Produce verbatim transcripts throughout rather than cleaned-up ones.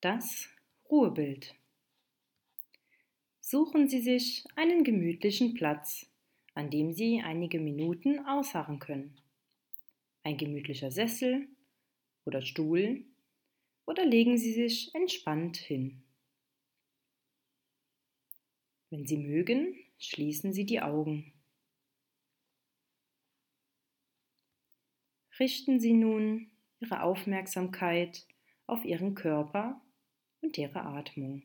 Das Ruhebild. Suchen Sie sich einen gemütlichen Platz, an dem Sie einige Minuten ausharren können. Ein gemütlicher Sessel oder Stuhl oder legen Sie sich entspannt hin. Wenn Sie mögen, schließen Sie die Augen. Richten Sie nun Ihre Aufmerksamkeit auf Ihren Körper und Ihre Atmung.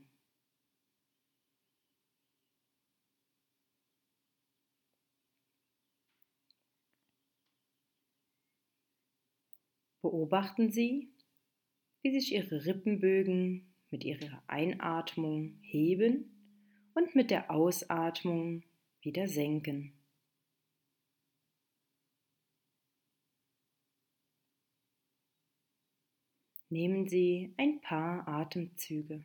Beobachten Sie, wie sich Ihre Rippenbögen mit Ihrer Einatmung heben und mit der Ausatmung wieder senken. Nehmen Sie ein paar Atemzüge.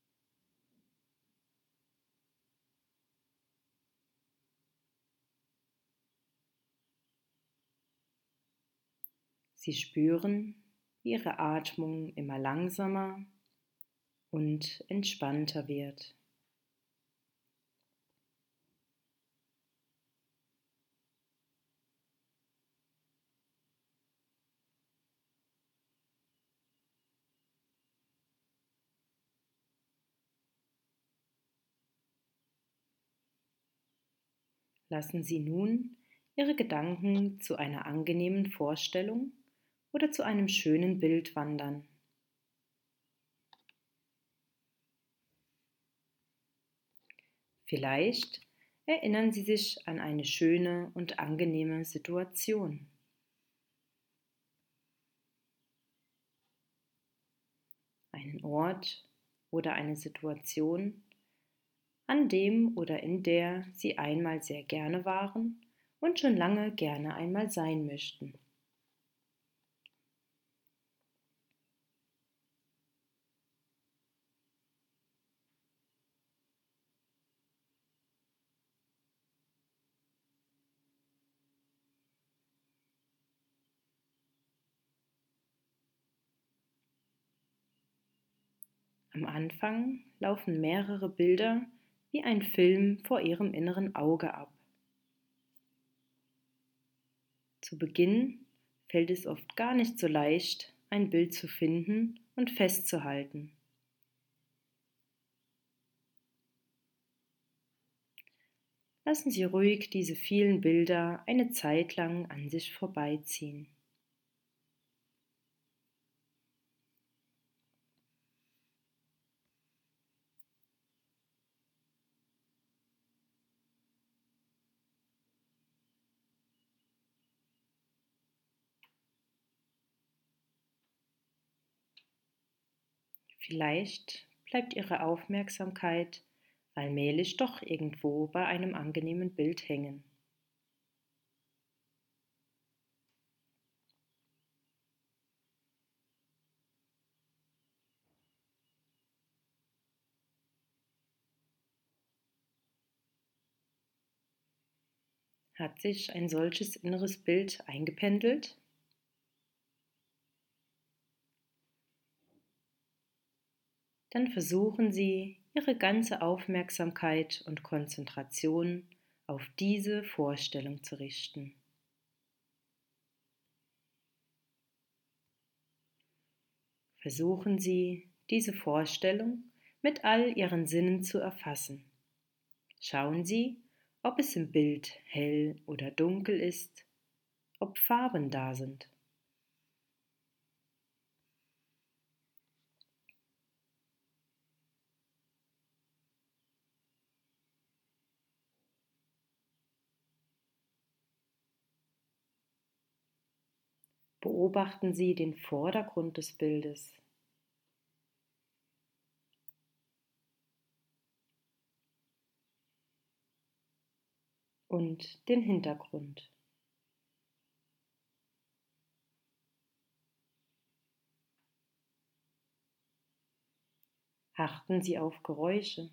Sie spüren, wie Ihre Atmung immer langsamer und entspannter wird. Lassen Sie nun Ihre Gedanken zu einer angenehmen Vorstellung oder zu einem schönen Bild wandern. Vielleicht erinnern Sie sich an eine schöne und angenehme Situation. Einen Ort oder eine Situation, an dem oder in der Sie einmal sehr gerne waren und schon lange gerne einmal sein möchten. Am Anfang laufen mehrere Bilder wie ein Film vor Ihrem inneren Auge ab. Zu Beginn fällt es oft gar nicht so leicht, ein Bild zu finden und festzuhalten. Lassen Sie ruhig diese vielen Bilder eine Zeit lang an sich vorbeiziehen. Vielleicht bleibt Ihre Aufmerksamkeit allmählich doch irgendwo bei einem angenehmen Bild hängen. Hat sich ein solches inneres Bild eingependelt? Dann versuchen Sie, Ihre ganze Aufmerksamkeit und Konzentration auf diese Vorstellung zu richten. Versuchen Sie, diese Vorstellung mit all Ihren Sinnen zu erfassen. Schauen Sie, ob es im Bild hell oder dunkel ist, ob Farben da sind. Beobachten Sie den Vordergrund des Bildes. Und den Hintergrund. Achten Sie auf Geräusche.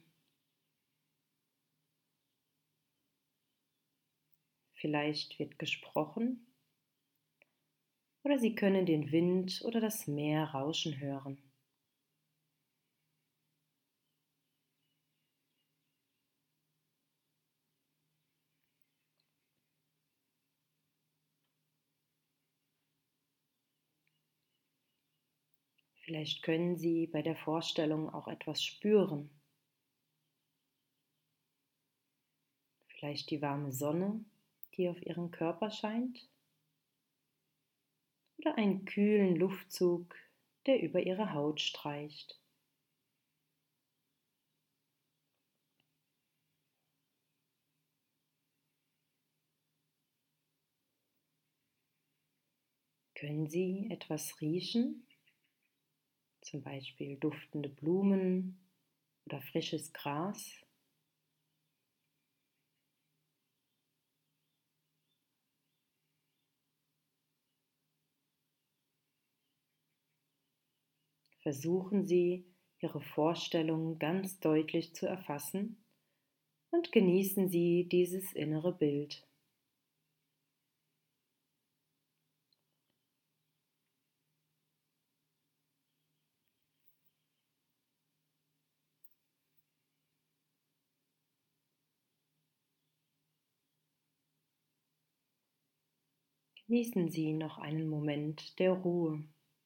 Vielleicht wird gesprochen oder Sie können den Wind oder das Meer rauschen hören. Vielleicht können Sie bei der Vorstellung auch etwas spüren. Vielleicht die warme Sonne, die auf Ihren Körper scheint, oder einen kühlen Luftzug, der über Ihre Haut streicht. Können Sie etwas riechen? Zum Beispiel duftende Blumen oder frisches Gras? Versuchen Sie, Ihre Vorstellungen ganz deutlich zu erfassen und genießen Sie dieses innere Bild. Genießen Sie noch einen Moment der Ruhe.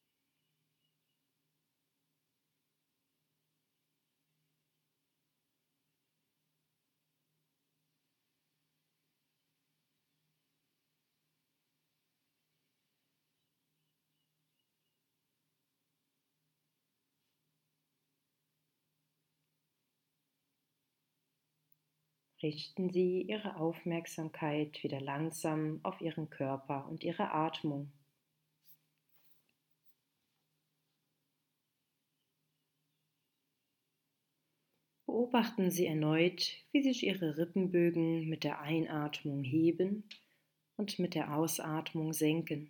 Richten Sie Ihre Aufmerksamkeit wieder langsam auf Ihren Körper und Ihre Atmung. Beobachten Sie erneut, wie sich Ihre Rippenbögen mit der Einatmung heben und mit der Ausatmung senken.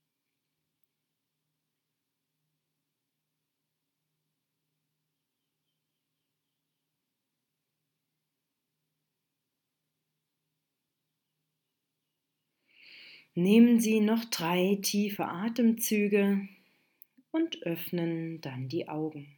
Nehmen Sie noch drei tiefe Atemzüge und öffnen dann die Augen.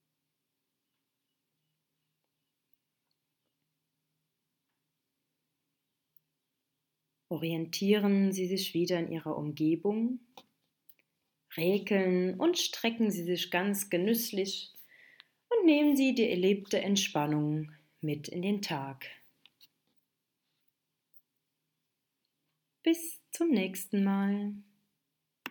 Orientieren Sie sich wieder in Ihrer Umgebung, räkeln und strecken Sie sich ganz genüsslich und nehmen Sie die erlebte Entspannung mit in den Tag. Bis zum nächsten Mal.